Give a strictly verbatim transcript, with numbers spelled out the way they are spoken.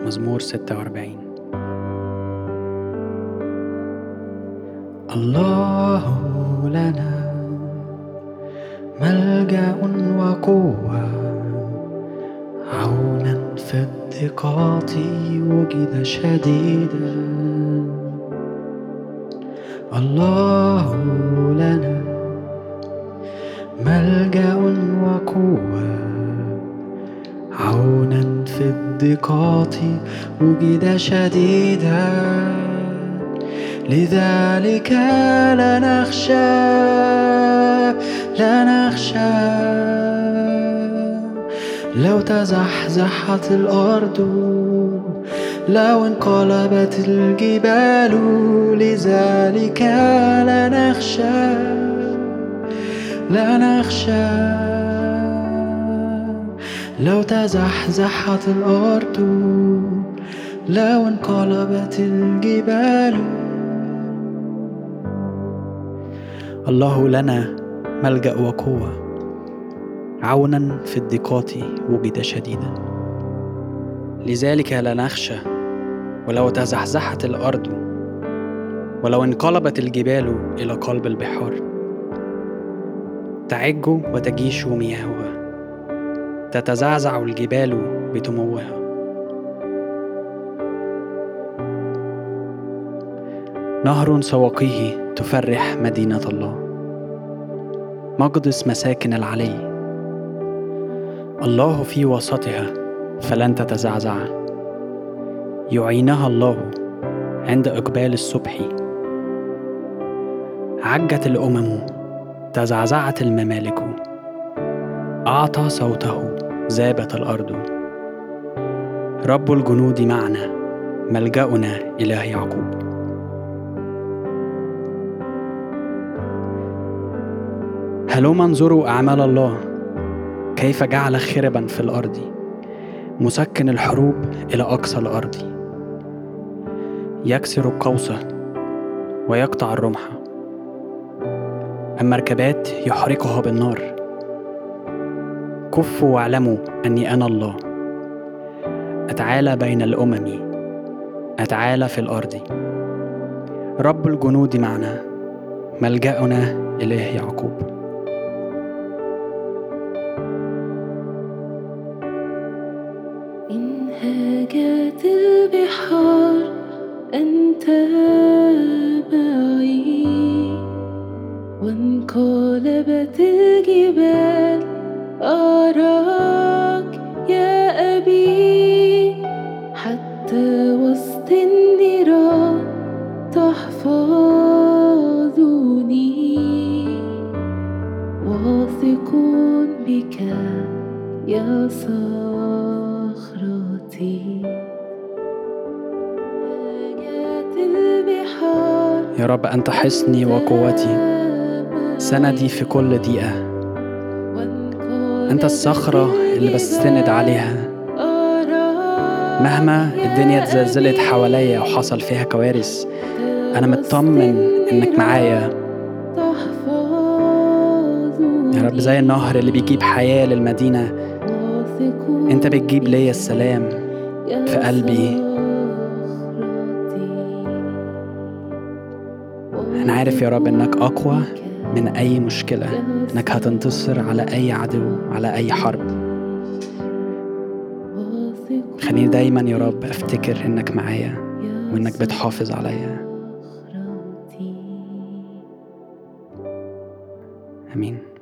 مزمور ستة وأربعين. الله لنا ملجأ وقوة، عونا في الضيقات وجد شديدا. الله لنا ملجأ وقوة، عونا في الضيقات وجد شديدا. لذلك لا نخشى لا نخشى لو تزحزحت الأرض، لو انقلبت الجبال. لذلك لا نخشى لا نخشى لو تزحزحت الأرض، لو انقلبت الجبال. الله لنا ملجأ وقوة، عونا في الضيقات وجد شديدا. لذلك لا نخشى ولو تزحزحت الأرض، ولو انقلبت الجبال إلى قلب البحار. تعج وتجيش مياهها، تتزعزع الجبال بتموها. نهر سواقيه تفرح مدينة الله، مقدس مساكن العلي. الله في وسطها فلن تتزعزع، يعينها الله عند إقبال الصبح. عجت الأمم تزعزعت الممالك، أعطى صوته ذابت الأرض. رب الجنود معنا، ملجأنا إله يعقوب. هلوما انظروا أعمال الله، كيف جعل خربا في الأرض، مسكن الحروب إلى أقصى الأرض. يكسر القوس ويقطع الرمح، المركبات يحرقها بالنار. كفوا واعلموا أني أنا الله، أتعالى بين الأمم، أتعالى في الأرض. رب الجنود معنا، ملجأنا إله يعقوب. إن هاجت البحار أنت معي، وانقلبت الجبال أراك يا أبي. حتى وسط النيران تحفظني، واثق بك يا صخرتي. هاجت البحار يا رب أنت حصني وقوتي، سندي في كل دقيقة. أنت الصخرة اللي بستند عليها مهما الدنيا اتزلزلت حواليا أو حصل فيها كوارث. أنا مطمن إنك معايا يا رب، زي النهر اللي بيجيب حياة للمدينة. أنت بتجيب لي السلام في قلبي. أنا عارف يا رب إنك أقوى من أي مشكلة، إنك هتنتصر على أي عدو، على أي حرب. خليني دايما يا رب أفتكر إنك معايا وإنك بتحافظ عليا. آمين.